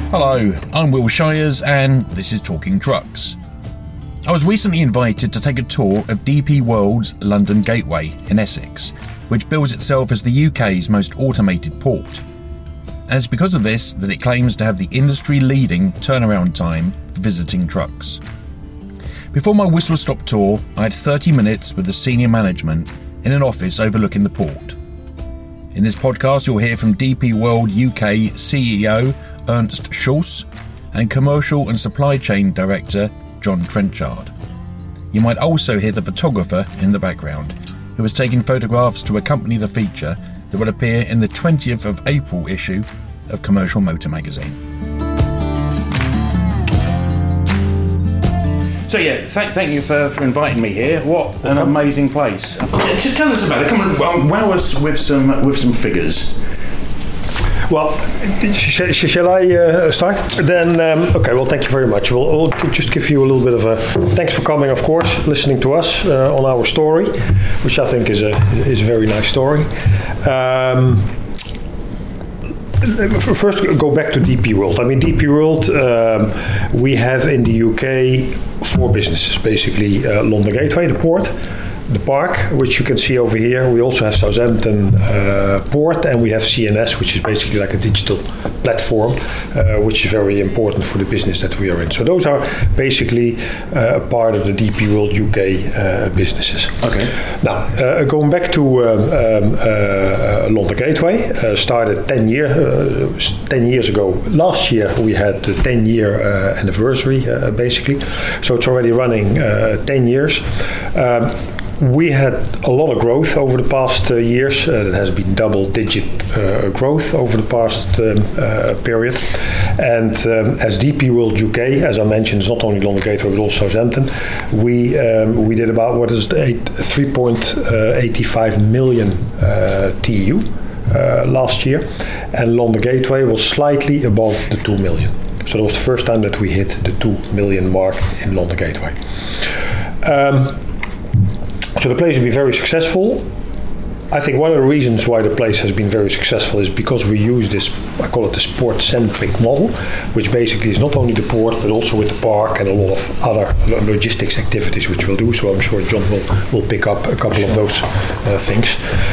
Hello, I'm Will Shires and this is Talking Trucks. I was recently invited to take a tour of DP World's London Gateway in Essex, which bills itself as the UK's most automated port. And it's because of this that it claims to have the industry-leading turnaround time for visiting trucks. Before my whistle-stop tour, I had 30 minutes with the senior management in an office overlooking the port. In this podcast, you'll hear from DP World UK CEO Ernst Schulz and Commercial and Supply Chain Director John Trenchard. You might also hear the photographer in the background, who was taking photographs to accompany the feature that will appear in the 20th of April issue of Commercial Motor Magazine. So thank you for inviting me here. What an amazing place! Tell us about it. Come on, wow us with some figures. Well, shall I start? Then, okay, well, thank you very much. We'll just give you a little bit of a thanks for coming, of course, listening to us on our story, which I think is a very nice story. First, go back to DP World. I mean, DP World, we have in the UK 4 businesses, basically London Gateway, the port, the park, which you can see over here. We also have Southampton Port, and we have CNS, which is basically like a digital platform, which is very important for the business that we are in. So those are basically part of the DP World UK businesses. Okay. Now, going back to London Gateway, started 10 years ago. Last year we had the 10-year anniversary, basically. So it's already running 10 years. We had a lot of growth over the past years. It has been double-digit growth over the past period. And as DP World UK, as I mentioned, it's not only London Gateway but also Southampton. We did about 3.85 million TEU last year, and London Gateway was slightly above the 2 million. So that was the first time that we hit the 2 million mark in London Gateway. So the place has been very successful. I think one of the reasons why the place has been very successful is because we use this, I call it the sport-centric model, which basically is not only the port, but also with the park and a lot of other logistics activities which we'll do. So I'm sure John will pick up a couple of those things.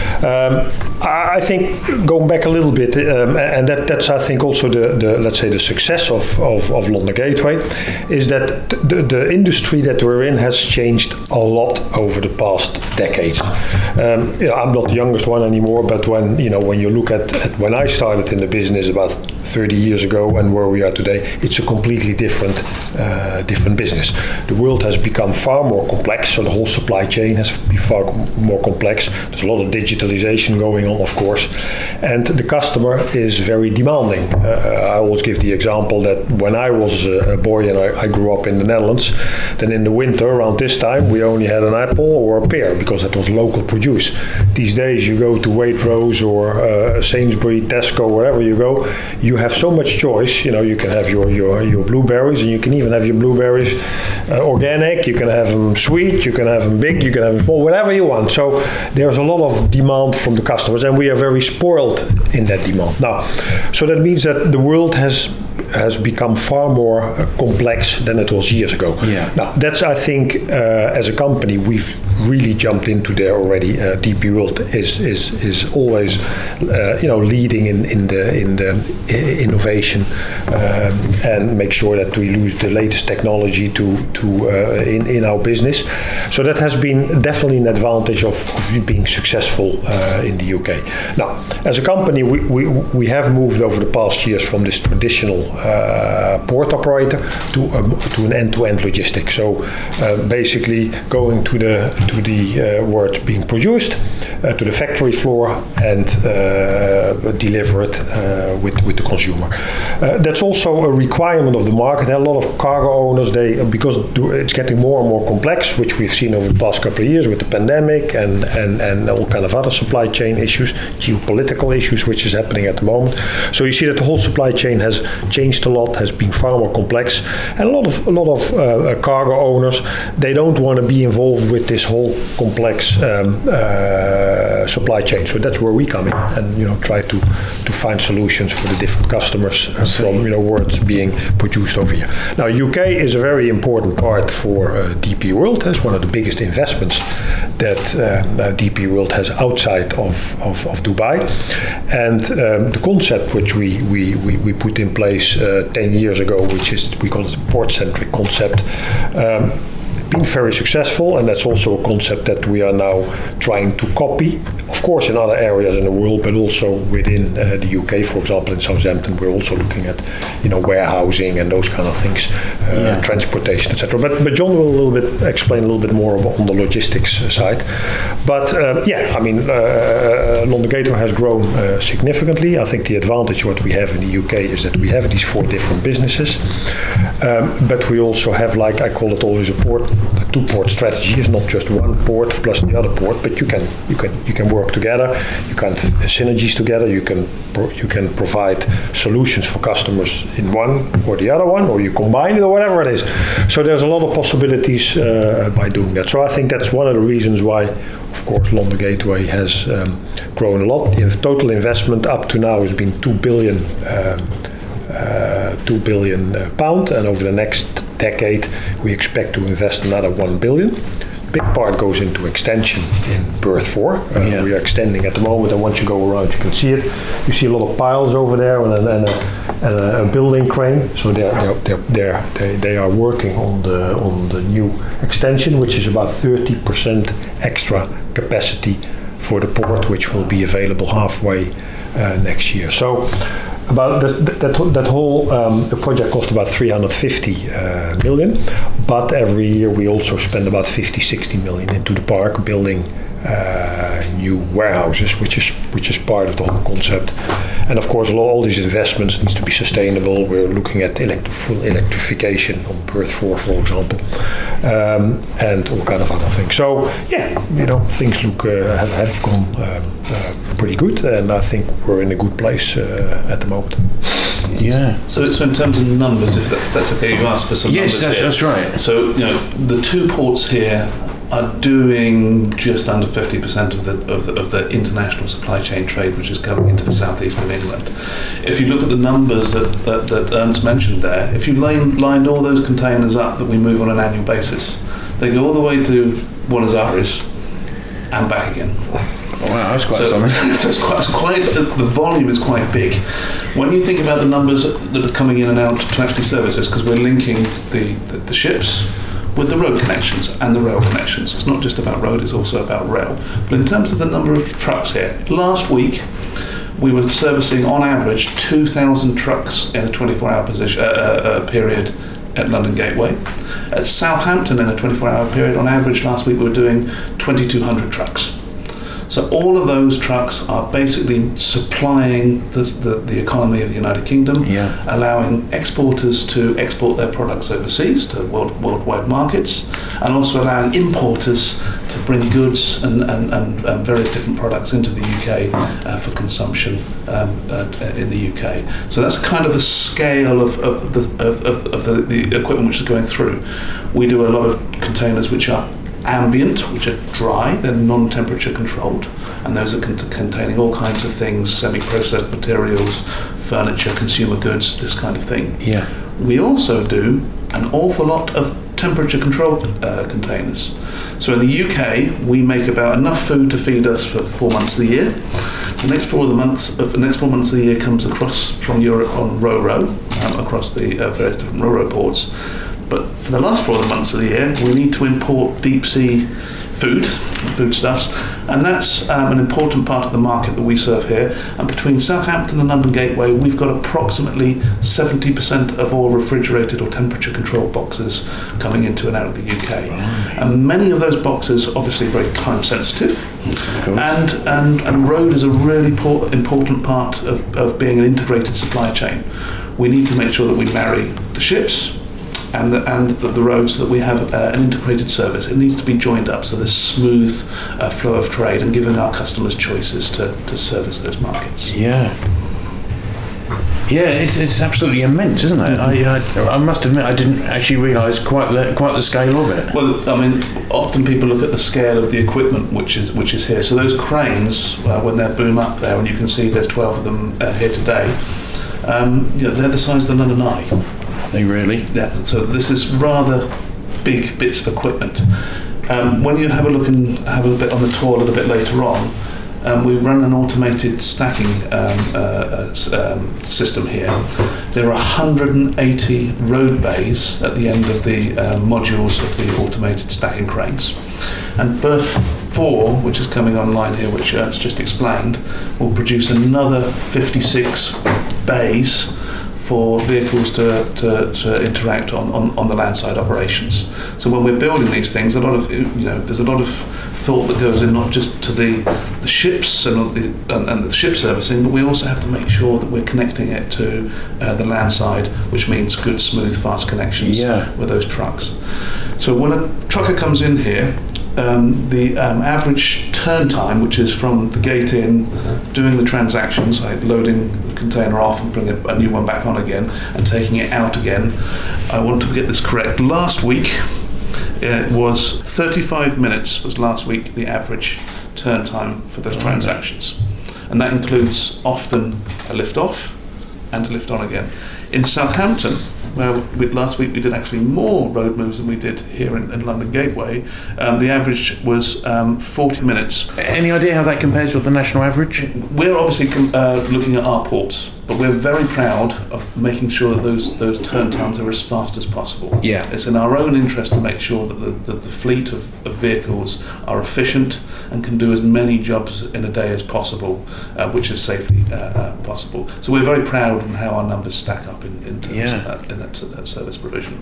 I think going back a little bit, and that's I think also the let's say the success of London Gateway, is that the industry that we're in has changed a lot over the past decades. I'm not the youngest one anymore, but when you look at when I started in the business about 30 years ago and where we are today, it's a completely different business. The world has become far more complex, so the whole supply chain has become far more complex. There's a lot of digitalization going on, of course, and the customer is very demanding. I always give the example that when I was a boy and I grew up in the Netherlands, then in the winter around this time we only had an apple or a pear because that was local produce. These days you go to Waitrose or Sainsbury, Tesco, wherever you go, you have so much choice. You can have your blueberries, and you can even have your blueberries organic, you can have them sweet, you can have them big, you can have them small, whatever you want. So there's a lot of demand from the customers, and we are very spoiled in that demand. Now, so that means that the world has become far more complex than it was years ago. Yeah. Now, that's, I think, as a company, we've really jumped into there already. DP World is always, leading in the innovation and make sure that we use the latest technology in our business. So that has been definitely an advantage of being successful in the UK. Now, as a company, we have moved over the past years from this traditional port operator to an end-to-end logistics. So basically going to the where it's being produced, to the factory floor, and deliver it with the consumer. That's also a requirement of the market. A lot of cargo owners, because it's getting more and more complex, which we've seen over the past couple of years with the pandemic and all kind of other supply chain issues, geopolitical issues, which is happening at the moment. So you see that the whole supply chain has changed a lot, has been far more complex, and a lot of cargo owners, they don't want to be involved with this whole complex supply chain. So that's where we come in and try to find solutions for the different customers from words being produced over here. Now, UK is a very important part for DP World. It's one of the biggest investments that DP World has outside of Dubai, and the concept which we put in place 10 years ago, which is, we call it the port-centric concept, been very successful, and that's also a concept that we are now trying to copy, of course, in other areas in the world, but also within the UK. For example, in Southampton, we're also looking at warehousing and those kind of things, transportation, etc. But John will explain a little bit more on the logistics side. But London Gateway has grown significantly. I think the advantage what we have in the UK is that we have these 4 different businesses, but we also have, like I call it always, a 2-port strategy. Is not just one port plus the other port, but you can work together. You can synergies together. You can provide solutions for customers in one or the other one, or you combine it, or whatever it is. So there's a lot of possibilities by doing that. So I think that's one of the reasons why, of course, London Gateway has grown a lot. The total investment up to now has been £2 billion, £2 billion, and over the next decade we expect to invest another 1 billion. Big part goes into extension in Berth 4. We are extending at the moment, and once you go around you can see it. You see a lot of piles over there and a building crane. So they are working on the new extension, which is about 30% extra capacity for the port, which will be available halfway next year. So about that whole project cost about 350 million, but every year we also spend about 50-60 million into the park building new warehouses, which is part of the whole concept. And of course, all these investments needs to be sustainable. We're looking at full electrification on Berth 4, for example, and all kind of other things. So things look have gone pretty good, and I think we're in a good place at the moment. Yeah. So in terms of numbers, if that's okay, you asked for some numbers here. Yes, that's right. So the 2 ports here are doing just under 50% of the international supply chain trade, which is coming into the southeast of England. If you look at the numbers that Ernst mentioned there, if you lined all those containers up that we move on an annual basis, they go all the way to Buenos Aires and back again. Wow, that's quite something. So it's quite the volume is quite big. When you think about the numbers that are coming in and out to actually service this, because we're linking the ships with the road connections and the rail connections. It's not just about road, it's also about rail. But in terms of the number of trucks here, last week we were servicing on average 2,000 trucks in a 24-hour period at London Gateway. At Southampton, in a 24-hour period, on average last week we were doing 2,200 trucks. So all of those trucks are basically supplying the economy of the United Kingdom, allowing exporters to export their products overseas to worldwide markets, and also allowing importers to bring goods and various different products into the UK for consumption in the UK. So that's kind of the scale of the equipment which is going through. We do a lot of containers which are ambient, which are dry, they're non-temperature controlled, and those are containing all kinds of things, semi-processed materials, furniture, consumer goods, this kind of thing. Yeah. We also do an awful lot of temperature controlled containers. So in the UK, we make about enough food to feed us for 4 months of the year. The next 4 months of the year comes across from Europe on Ro-Ro, across the various different Ro-Ro ports. But for the last 4 months of the year, we need to import deep sea foodstuffs, and that's an important part of the market that we serve here. And between Southampton and London Gateway, we've got approximately 70% of all refrigerated or temperature controlled boxes coming into and out of the UK. And many of those boxes are obviously very time sensitive, and road is a really important part of being an integrated supply chain. We need to make sure that we marry the ships and the roads, so that we have an integrated service. It needs to be joined up so there's smooth flow of trade and giving our customers choices to service those markets. Yeah. Yeah, it's absolutely immense, isn't it? I must admit, I didn't actually realise quite the scale of it. Well, I mean, often people look at the scale of the equipment which is here. So those cranes, when they boom up there, and you can see there's 12 of them here today, they're the size of the London Eye. Are they really? Yeah, so this is rather big bits of equipment. When you have a look and have a bit on the tour a little bit later on, we run an automated stacking system here. There are 180 road bays at the end of the modules of the automated stacking cranes. And berth 4, which is coming online here, which Ernst just explained, will produce another 56 bays for vehicles to interact on the landside operations. So when we're building these things, there's a lot of thought that goes in, not just to the ships and the ship servicing, but we also have to make sure that we're connecting it to the landside, which means good, smooth, fast connections with those trucks. So when a trucker comes in here, the average turn time, which is from the gate in, doing the transactions, like loading the container off and bringing a new one back on again and taking it out again. I want to get this correct. Last week, it was 35 minutes was last week the average turn time for those transactions. And that includes often a lift off and a lift on again. In Southampton, where last week we did actually more road moves than we did here in London Gateway, the average was 40 minutes. Any idea how that compares with the national average? We're obviously looking at our ports, but we're very proud of making sure that those turn times are as fast as possible. Yeah. It's in our own interest to make sure that the fleet of vehicles are efficient and can do as many jobs in a day as possible, which is safely possible. So we're very proud of how our numbers stack up in terms of that service provision.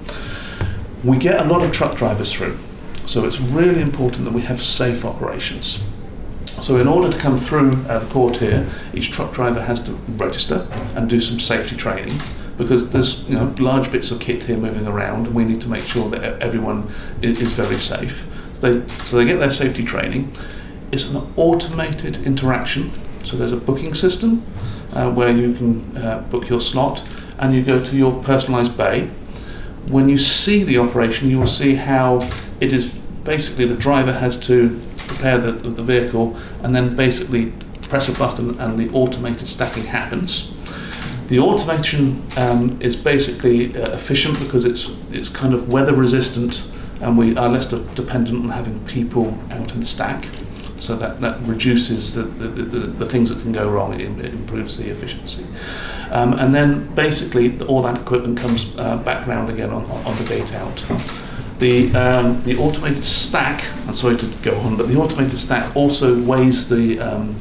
We get a lot of truck drivers through, so it's really important that we have safe operations. So in order to come through the port here, each truck driver has to register and do some safety training, because there's large bits of kit here moving around, and we need to make sure that everyone is very safe. So they get their safety training. It's an automated interaction, so there's a booking system where you can book your slot, and you go to your personalised bay. When you see the operation, you will see how it is basically the driver has to prepare the vehicle and then basically press a button and the automated stacking happens. The automation is basically efficient because it's kind of weather resistant, and we are less dependent on having people out in the stack. So that reduces the things that can go wrong. It improves the efficiency. And then basically all that equipment comes back round again on the gate out. The automated stack, I'm sorry to go on, but the automated stack also weighs the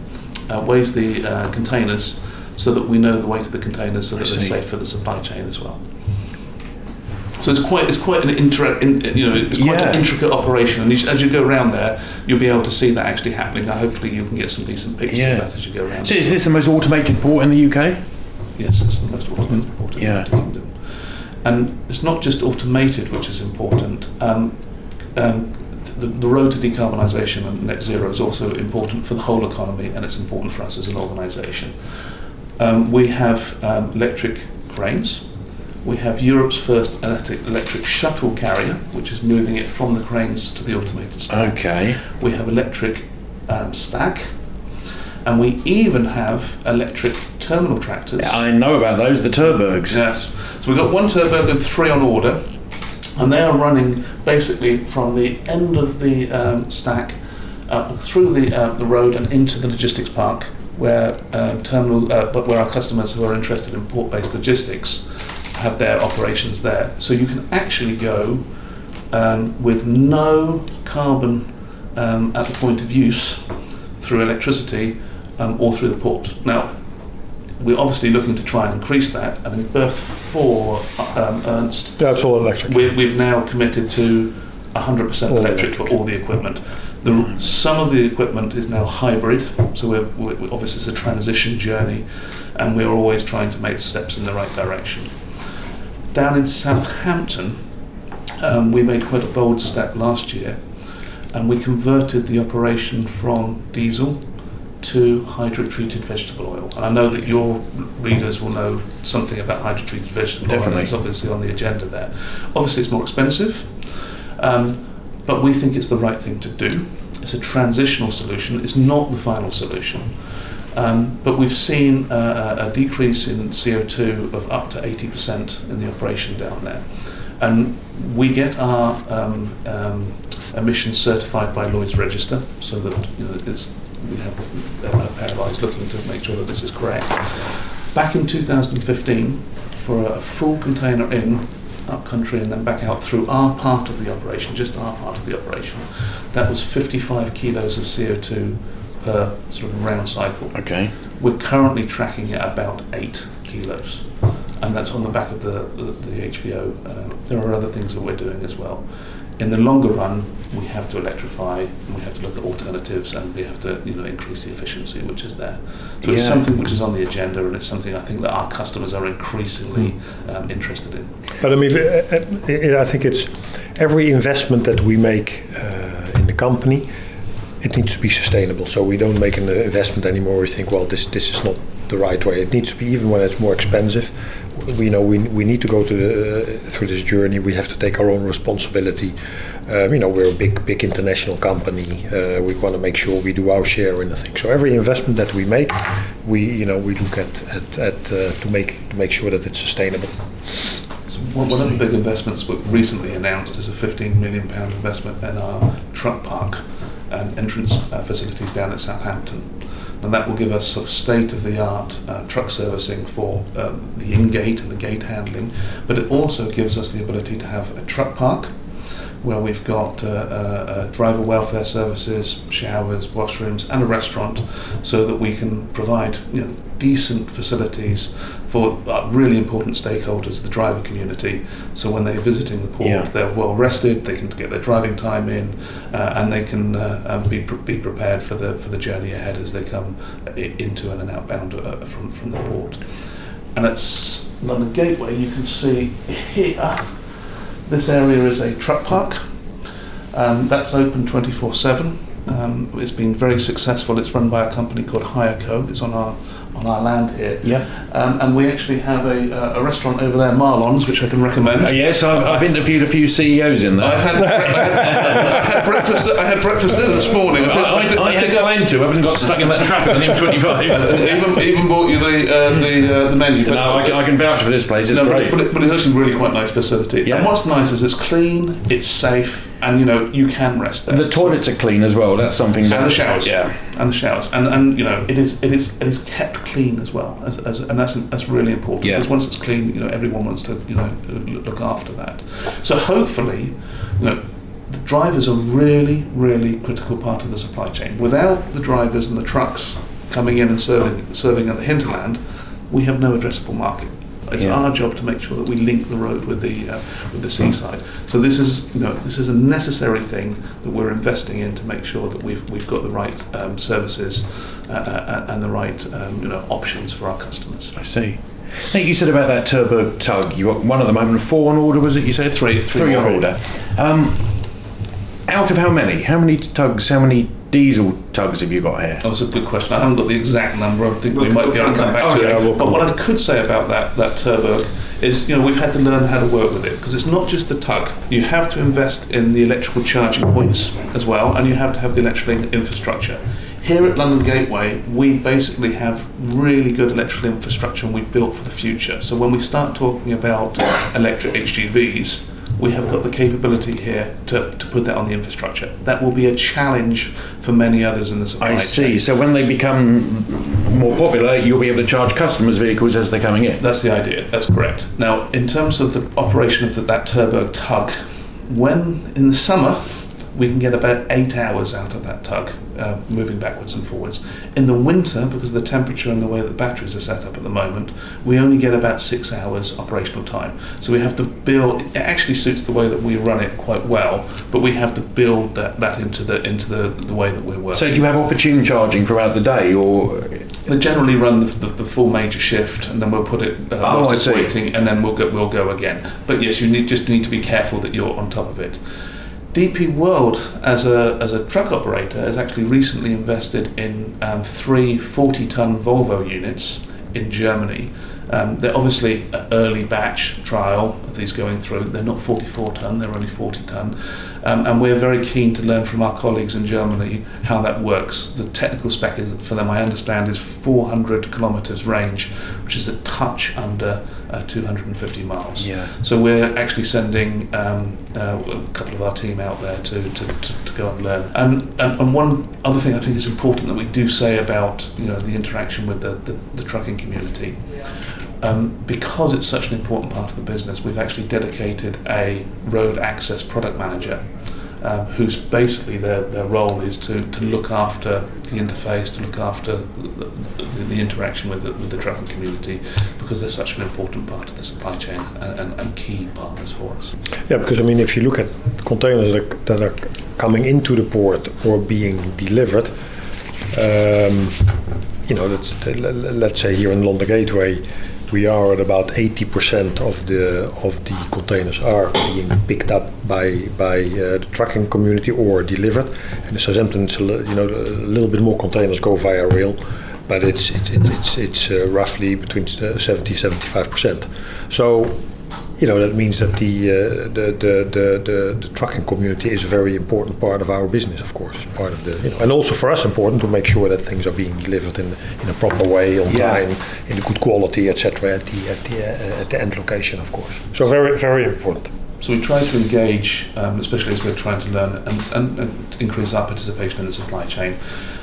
containers so that we know the weight of the containers, so that they're safe for the supply chain as well. So it's quite an intricate operation, and as you go around there, you'll be able to see that actually happening. Now, hopefully, you can get some decent pictures of that as you go around. So, is this the most automated port in the UK? Yes, it's the most automated port in the United Kingdom. And it's not just automated, which is important. The road to decarbonisation and net zero is also important for the whole economy, and it's important for us as an organisation. We have electric cranes. We have Europe's first electric shuttle carrier, which is moving it from the cranes to the automated stack. Okay. We have electric stack, and we even have electric terminal tractors. Yeah, I know about those, the Terbergs. Yes. So we've got one Terberg and 3 on order, and they are running basically from the end of the stack through the road and into the logistics park, where where our customers who are interested in port-based logistics have their operations there. So you can actually go with no carbon at the point of use through electricity or through the port. Now, we're obviously looking to try and increase that, and in berth 4, Ernst, that's all electric. We've now committed to 100% electric for all the equipment. Some of the equipment is now hybrid, so we're obviously it's a transition journey, and we're always trying to make steps in the right direction. Down in Southampton, we made quite a bold step last year, and we converted the operation from diesel to hydro-treated vegetable oil. And I know that your readers will know something about hydro-treated vegetable oil. Definitely. It's obviously on the agenda there. Obviously, it's more expensive, but we think it's the right thing to do. It's a transitional solution. It's not the final solution. But we've seen a decrease in CO2 of up to 80% in the operation down there. And we get our emissions certified by Lloyd's Register, so that we have a pair of eyes looking to make sure that this is correct. Back in 2015, for a full container in, up country and then back out through our part of the operation, just our part of the operation, that was 55 kilos of CO2 per sort of round cycle. Okay. We're currently tracking at about 8 kilos, and that's on the back of the HVO. There are other things that we're doing as well. In the longer run, we have to electrify, and we have to look at alternatives, and we have to increase the efficiency which is there. So it's something which is on the agenda, and it's something I think that our customers are increasingly interested in. But I mean, I think it's every investment that we make in the company, it needs to be sustainable. So we don't make an investment anymore. We think, well, this is not the right way. It needs to be, even when it's more expensive. We know we need to go through this journey. We have to take our own responsibility. We're a big international company. We want to make sure we do our share in the thing. So every investment that we make, we look at to make sure that it's sustainable. So one of the big investments we recently announced is a £15 million investment in our truck park and entrance facilities down at Southampton. And that will give us sort of state-of-the-art truck servicing for the in-gate and the gate handling, but it also gives us the ability to have a truck park where we've got driver welfare services, showers, washrooms, and a restaurant, so that we can provide decent facilities for really important stakeholders, the driver community. So when they're visiting the port, they're well rested, they can get their driving time in, and they can be prepared for the journey ahead as they come into and outbound from the port. And at London Gateway, you can see here, this area is a truck park. That's open 24/7. It's been very successful. It's run by a company called HireCo. It's on our land here. Yeah. And we actually have a restaurant over there, Marlon's, which I can recommend. Yes, I've interviewed a few CEOs in there. I had breakfast. I had breakfast there this morning. I had planned to. I haven't got stuck in that traffic on M25. even bought you the menu. But no, I can vouch for this place. It's great. But it's actually really quite a nice facility. Yeah. And what's nice is it's clean, it's safe, and you can rest there. The toilets are clean as well. That's something. And the showers. Yeah. And the showers. And it is kept clean as well. And that's really important. Yeah. Because once it's clean, everyone wants to look after that. So hopefully, the drivers are really, really critical part of the supply chain. Without the drivers and the trucks coming in and serving at the hinterland, we have no addressable market. It's our job to make sure that we link the road with the seaside. So this is a necessary thing that we're investing in to make sure that we've got the right services and the right options for our customers. I see. Now, you said about that Terberg tug. You got one at the moment, 4 on order, was it? You said three on order. Out of how many? How many tugs? How many diesel tugs have you got here? That's a good question. I haven't got the exact number. I think we might be able to come back to it. But what I could say about that Terberg is, we've had to learn how to work with it, because it's not just the tug. You have to invest in the electrical charging points as well, and you have to have the electrical infrastructure. Here at London Gateway, we basically have really good electrical infrastructure, and we've built for the future. So when we start talking about electric HGVs, we have got the capability here to put that on the infrastructure. That will be a challenge for many others in the supply chain. I see. So when they become more popular, you'll be able to charge customers' vehicles as they're coming in. That's the idea. That's correct. Now, in terms of the operation of that Terberg tug, when in the summer we can get about 8 hours out of that tug, moving backwards and forwards. In the winter, because of the temperature and the way that batteries are set up at the moment, we only get about 6 hours operational time. So we have to build. It actually suits the way that we run it quite well, but we have to build that into the way that we're working. So do you have opportune charging throughout the day, or? They generally run the full major shift, and then we'll put it whilst it's waiting, and then we'll go again. But yes, you just need to be careful that you're on top of it. DP World, as a truck operator, has actually recently invested in 3 40-ton Volvo units in Germany. They're obviously an early batch trial of these going through. They're not 44-ton, they're only 40-ton. And we're very keen to learn from our colleagues in Germany how that works. The technical spec is, for them, I understand, is 400 kilometres range, which is a touch under 250 miles. Yeah. So we're actually sending a couple of our team out there to go and learn. And one other thing I think is important that we do say about the interaction with the trucking community. Because it's such an important part of the business, we've actually dedicated a road access product manager whose basically their role is to look after the interface, to look after the interaction with the trucking community, because they're such an important part of the supply chain and key partners for us. Yeah, because if you look at containers that are coming into the port or being delivered, let's say here in London Gateway, we are at about 80% of the containers are being picked up by the trucking community or delivered. And in Southampton, it's a little bit more containers go via rail, but it's roughly between 70-75%. So that means that the trucking community is a very important part of our business, of course. Part of and also for us important to make sure that things are being delivered in a proper way, on time, in a good quality, etc. At the end location, of course. So very, very important. So we try to engage, especially as we're trying to learn and increase our participation in the supply chain.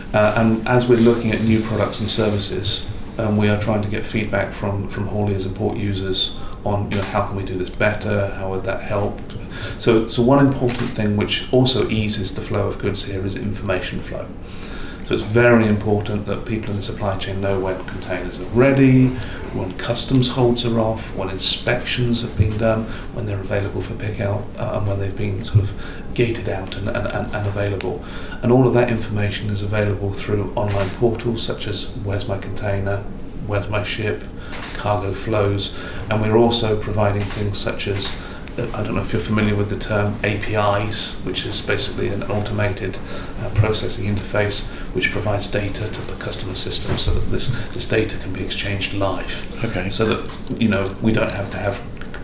And as we're looking at new products and services, we are trying to get feedback from hauliers and port users on how can we do this better, how would that help. So one important thing which also eases the flow of goods here is information flow. So it's very important that people in the supply chain know when containers are ready, when customs holds are off, when inspections have been done, when they're available for pick out, and when they've been sort of gated out and available. And all of that information is available through online portals such as Where's My Container, Where's My Ship, Cargo Flows, and we're also providing things such as, I don't know if you're familiar with the term APIs, which is basically an automated processing interface which provides data to the customer system so that this data can be exchanged live. Okay. So that we don't have to have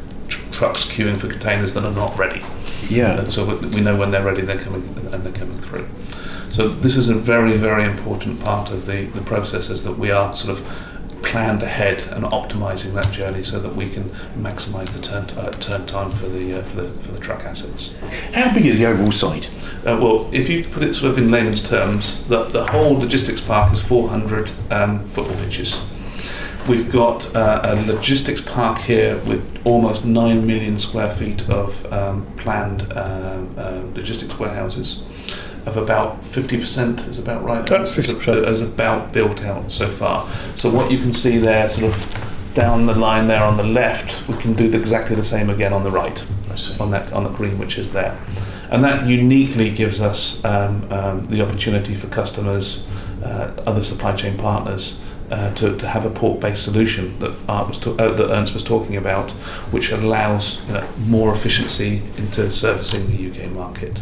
trucks queuing for containers that are not ready. Yeah. And so we know when they're ready, they're coming through. So this is a very, very important part of the processes that we are sort of planned ahead and optimizing that journey so that we can maximise the turn time for the truck assets. How big is the overall site? Well, if you put it sort of in layman's terms, the whole logistics park is 400 football pitches. We've got a logistics park here with almost 9 million square feet of planned logistics warehouses. Of about 50% is about right. 50% is about built out so far. So what you can see there, sort of down the line there on the left, we can do exactly the same again on the right, on the green which is there, and that uniquely gives us the opportunity for customers, other supply chain partners, to have a port-based solution that that Ernst was talking about, which allows more efficiency into servicing the UK market.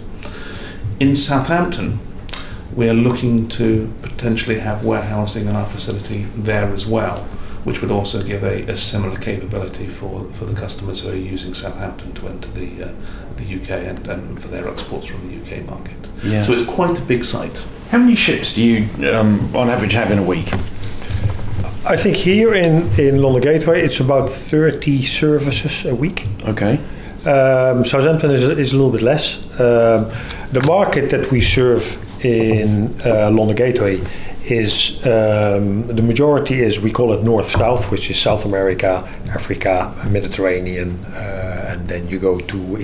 In Southampton, we are looking to potentially have warehousing in our facility there as well, which would also give a similar capability for the customers who are using Southampton to enter the UK and for their exports from the UK market. Yeah. So it's quite a big site. How many ships do you, on average, have in a week? I think here in London Gateway, it's about 30 services a week. Okay. Southampton is a little bit less. The market that we serve in London Gateway is the majority is, we call it North-South, which is South America, Africa, Mediterranean, and then you go to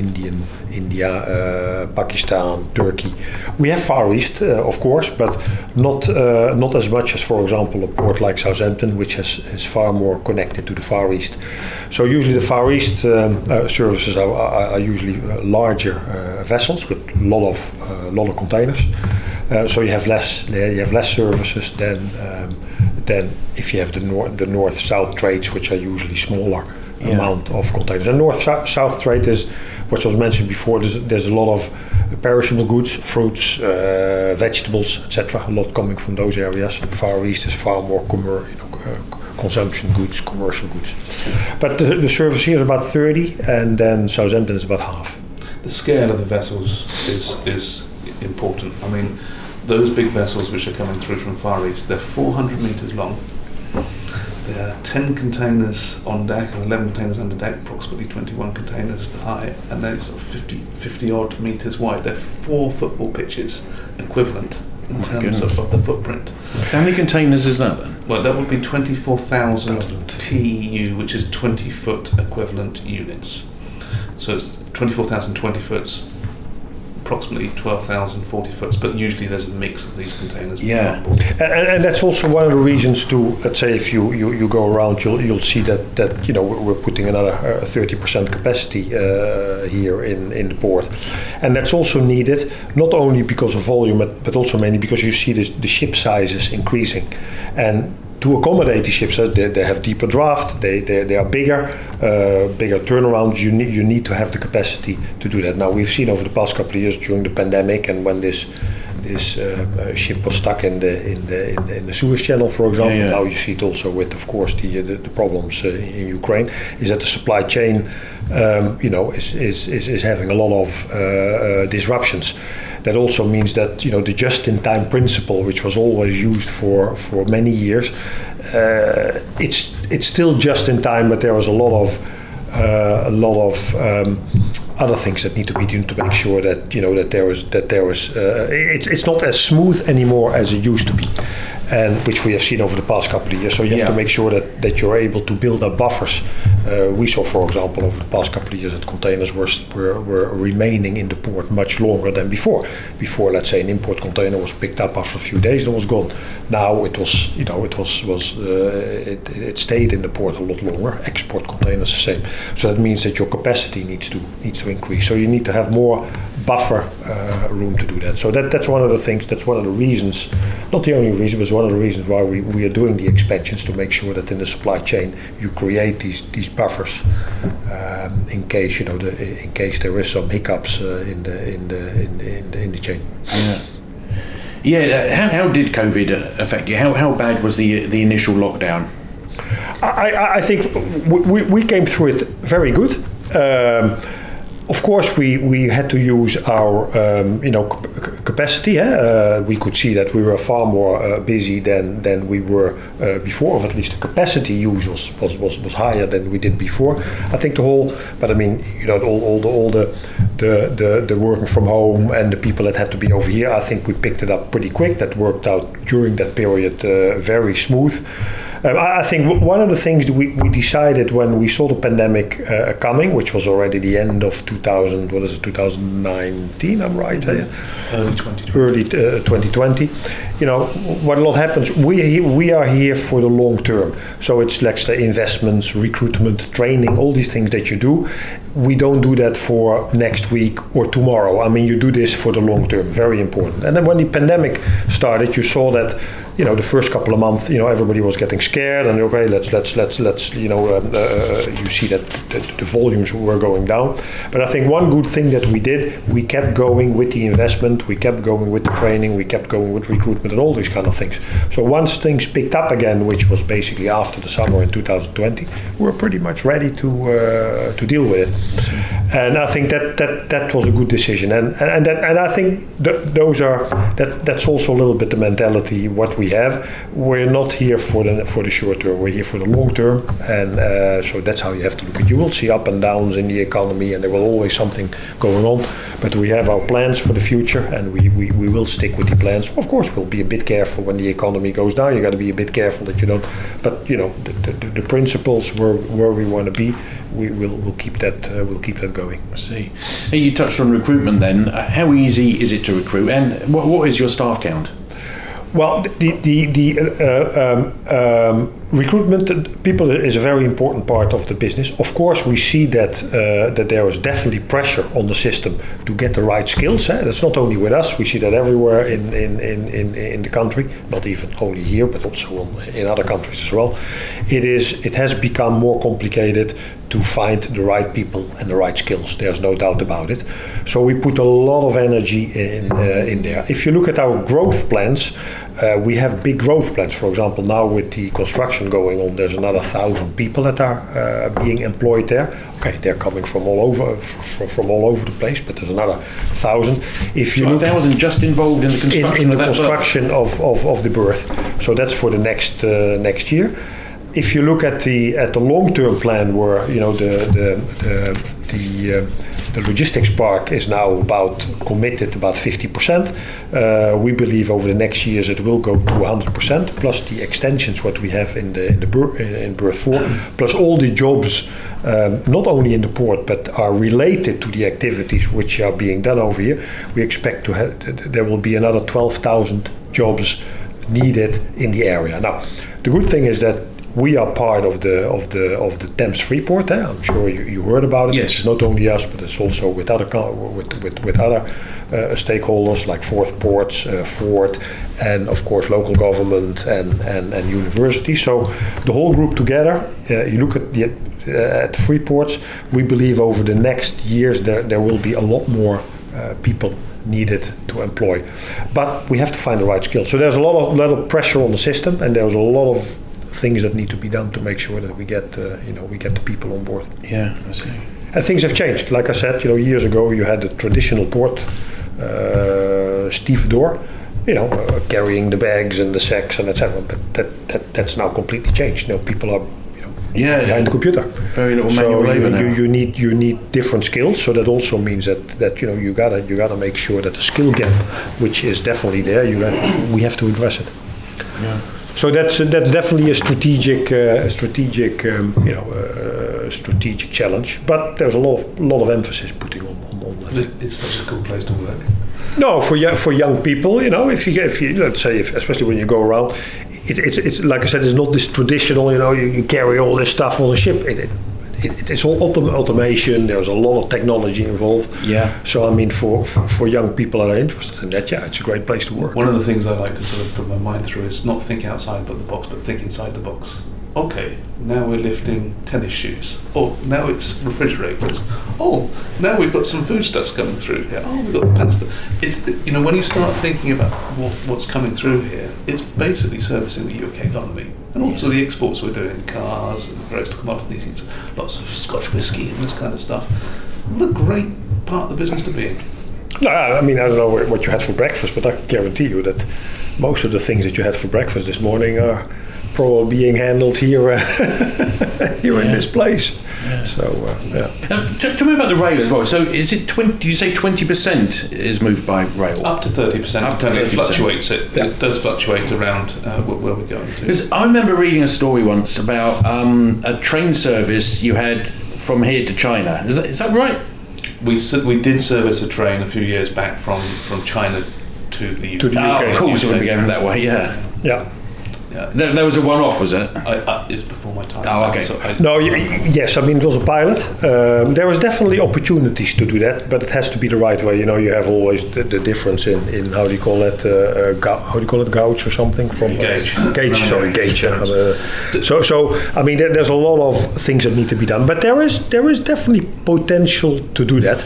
India, Pakistan, Turkey. We have Far East, of course, but not as much as, for example, a port like Southampton, which is far more connected to the Far East. So usually the Far East services are usually larger vessels with a lot of containers. So you have less services than than if you have the north-south trades, which are usually smaller amount of containers. And north-south trade is, what was mentioned before, there's a lot of perishable goods, fruits, vegetables, etc. A lot coming from those areas. The Far East is far more consumption goods, commercial goods. But the service here is about 30, and then Southampton is about half. The scale of the vessels is important. I mean, those big vessels which are coming through from Far East, they're 400 metres long. There are 10 containers on deck and 11 containers under deck, approximately 21 containers high, and they're sort of 50 odd metres wide. They're 4 football pitches equivalent in terms of the footprint. So how many containers is that then? Well, that would be 24,000 TEU, which is 20-foot equivalent units. So it's 24,000 20-foots, approximately 12,000 40-foots, but usually there's a mix of these containers. Yeah, and that's also one of the reasons to, let's say, if you go around, you'll see that we're putting another 30% capacity here in the port, and that's also needed not only because of volume, but also mainly because you see the ship sizes increasing, and to accommodate the ships, they have deeper draft, they are bigger turnarounds. You need to have the capacity to do that. Now we've seen over the past couple of years during the pandemic, and when this ship was stuck in the Suez Channel, for example. Yeah. Now you see it also with, of course, the problems in Ukraine. Is that the supply chain, is having a lot of disruptions. That also means that the just-in-time principle, which was always used for many years, it's still just-in-time, but there is a lot of other things that need to be done to make sure that it's not as smooth anymore as it used to be, and which we have seen over the past couple of years. So you have to make sure that you're able to build up buffers. We saw, for example, over the past couple of years that containers were remaining in the port much longer than before. Before, let's say, an import container was picked up after a few days and was gone. Now it stayed in the port a lot longer. Export containers the same. So that means that your capacity needs to increase. So you need to have more buffer room to do that. So that's one of the things. That's one of the reasons. Not the only reason, but it's one of the reasons why we are doing the expansions, to make sure that in the supply chain you create these buffers in case in case there is some hiccups in the chain. Yeah. How did COVID affect you? How bad was the initial lockdown? I think we came through it very good. Of course, we had to use our capacity. We could see that we were far more busy than we were before, or at least the capacity use was higher than we did before. I think all the working from home and the people that had to be over here, I think we picked it up pretty quick. That worked out during that period very smooth. I think one of the things that we decided when we saw the pandemic coming, which was already the end of 2019, I'm right? Early 2020. What a lot happens, we are here for the long term. So it's, let's say, investments, recruitment, training, all these things that you do. We don't do that for next week or tomorrow. I mean, you do this for the long term, very important. And then when the pandemic started, you saw that the first couple of months, everybody was getting scared, and okay, let's you see that the volumes were going down. But I think one good thing that we did, we kept going with the investment, we kept going with the training, we kept going with recruitment and all these kind of things. So once things picked up again, which was basically after the summer in 2020, we were pretty much ready to deal with it. And I think that was a good decision. And I think that's also a little bit the mentality what we have. We're not here for the short term. We're here for the long term, and so that's how you have to look at it. You will see up and downs in the economy, and there will always something going on. But we have our plans for the future, and we will stick with the plans. Of course, we'll be a bit careful when the economy goes down. You got to be a bit careful that you don't. But the principles where we want to be, we'll keep that. We'll keep that going. I see. Now, you touched on recruitment. Then, how easy is it to recruit, and what is your staff count? Well, recruitment, people is a very important part of the business. Of course, we see that that there is definitely pressure on the system to get the right skills. That's not only with us; we see that everywhere in the country. Not even only here, but also in other countries as well. It has become more complicated to find the right people and the right skills. There's no doubt about it. So we put a lot of energy in there. If you look at our growth plans, we have big growth plans. For example, now with the construction going on, there's another 1,000 people that are being employed there. Okay, they're coming from all over the place, but there's another 1,000. If you look, 1,000 just involved in the construction in the construction of the berth. So that's for the next year. If you look at the long-term plan, where the logistics park is now committed about 50%, we believe over the next years it will go to 100%, plus the extensions what we have in berth 4, plus all the jobs not only in the port but are related to the activities which are being done over here. We expect there will be another 12,000 jobs needed in the area. Now, the good thing is that we are part of the Thames Freeport. I'm sure you heard about it. Yes. It's not only us, but it's also with other stakeholders like Forth Ports, Ford, and of course local government and universities. So the whole group together. You look at the Freeports. We believe over the next years there will be a lot more people needed to employ, but we have to find the right skills. So there's a lot of pressure on the system, and there's a lot of things that need to be done to make sure that we get the people on board. Yeah, I see. And things have changed. Like I said, years ago you had the traditional port stevedore, carrying the bags and the sacks and etc. But that's now completely changed. People are behind the computer. Very little manual labor now. You need different skills. So that also means that you gotta make sure that the skill gap, which is definitely there, we have to address it. Yeah. So that's definitely a strategic challenge. But there's a lot of emphasis putting on that. It's such a cool place to work. No, for young people, if you let's say, especially when you go around, it's like I said, it's not this traditional. You carry all this stuff on a ship. It's all automation. There's a lot of technology involved. Yeah. So I mean, for young people that are interested in that, it's a great place to work. One of the things I like to sort of put my mind through is not think outside the box, but think inside the box. Okay, now we're lifting tennis shoes. Oh, now it's refrigerators. Oh, now we've got some foodstuffs coming through here. Oh, we've got the pasta. It's when you start thinking about what's coming through here, it's basically servicing the UK economy. And also the exports we're doing, cars and various commodities, lots of Scotch whisky and this kind of stuff. What a great part of the business to be in. No, I mean, I don't know what you had for breakfast, but I can guarantee you that most of the things that you had for breakfast this morning are probably being handled here in this place. Yeah. So, yeah. Tell me about the rail as well. So is it 20, do you say 20% is moved by rail? Up to 30%. Up to 30%. It fluctuates. It does fluctuate around where we're going to. Because I remember reading a story once about a train service you had from here to China. Is that right? We did service a train a few years back from China to the UK. Of course, it would be going that way. Yeah. Yeah. Yeah. There was a one-off, was it? It was before my time. Oh, okay. So Yes, I mean, it was a pilot. There was definitely opportunities to do that, but it has to be the right way. You have always the difference in how do you call it, gauge or something from gauge. Gauge. So I mean, there's a lot of things that need to be done, but there is definitely potential to do that.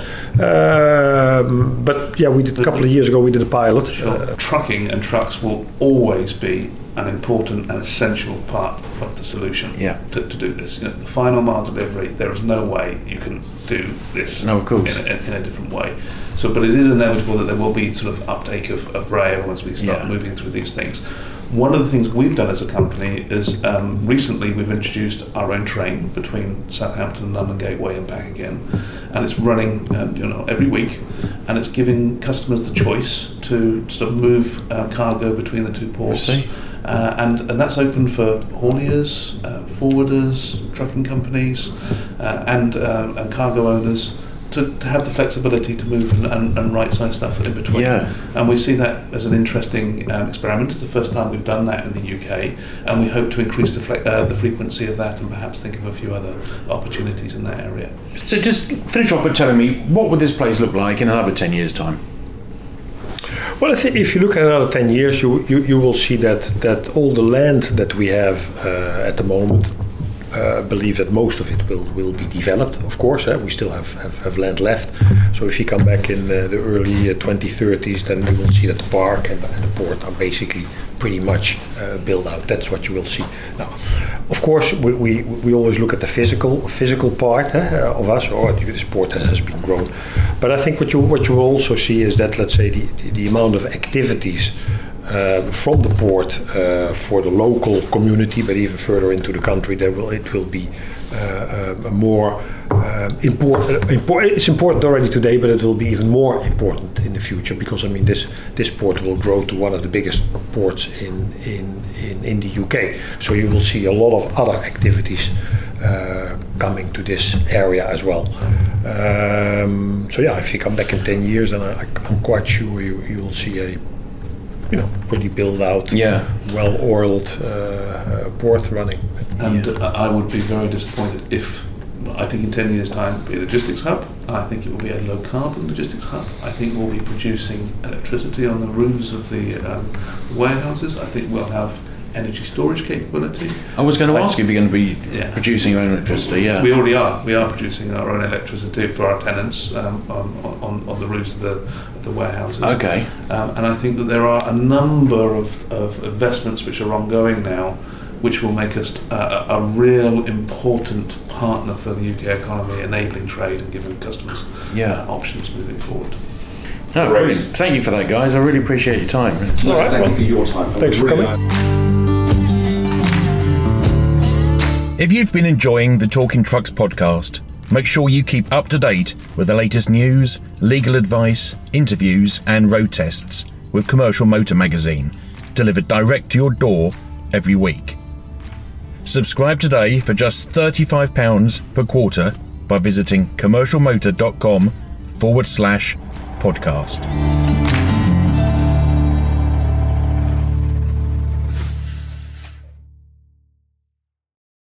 But yeah, we did a couple of years ago. We did a pilot. Sure. Trucking and trucks will always be an important and essential part of the solution to do this. The final mile delivery, there is no way you can do this of course. in a different way. So, but it is inevitable that there will be sort of uptake of rail as we start moving through these things. One of the things we've done as a company is recently we've introduced our own train between Southampton and London Gateway and back again, and it's running every week, and it's giving customers the choice to sort of move cargo between the two ports. And that's open for hauliers, forwarders, trucking companies, and cargo owners to have the flexibility to move and right-size stuff in between. Yeah. And we see that as an interesting experiment. It's the first time we've done that in the UK, and we hope to increase the frequency of that and perhaps think of a few other opportunities in that area. So just finish off by telling me, what would this place look like in another 10 years' time? Well, I think if you look at another 10 years, you will see that all the land that we have at the moment, believe that most of it will be developed, of course. We still have land left. So if you come back in the early 2030s, then you will see that the park and the port are basically pretty much built out. That's what you will see. Now, of course, we always look at the physical part of us, or this port has been grown. But I think what you will also see is that, let's say, the amount of activities from the port for the local community, but even further into the country, it will be more important. It's important already today, but it will be even more important in the future, because I mean this port will grow to one of the biggest ports in the UK. So you will see a lot of other activities coming to this area as well. So yeah, if you come back in 10 years, then I'm quite sure you will see a pretty built out, well-oiled port running. And I would be very disappointed if, I think in 10 years' time, it'll be a logistics hub. I think it will be a low-carbon logistics hub. I think we'll be producing electricity on the roofs of the warehouses. I think we'll have energy storage capability. I was going to ask you if you're going to be producing your own electricity. Yeah, we already are. We are producing our own electricity for our tenants on the roofs of the warehouses. Okay. And I think that there are a number of investments which are ongoing now, which will make us a real important partner for the UK economy, enabling trade and giving customers options moving forward. No, brilliant. Thank you for that, guys. I really appreciate your time. All right. Thank you for your time. Thanks for coming. If you've been enjoying the Talking Trucks podcast, make sure you keep up to date with the latest news, legal advice, interviews and road tests with Commercial Motor Magazine, delivered direct to your door every week. Subscribe today for just £35 per quarter by visiting commercialmotor.com/podcast.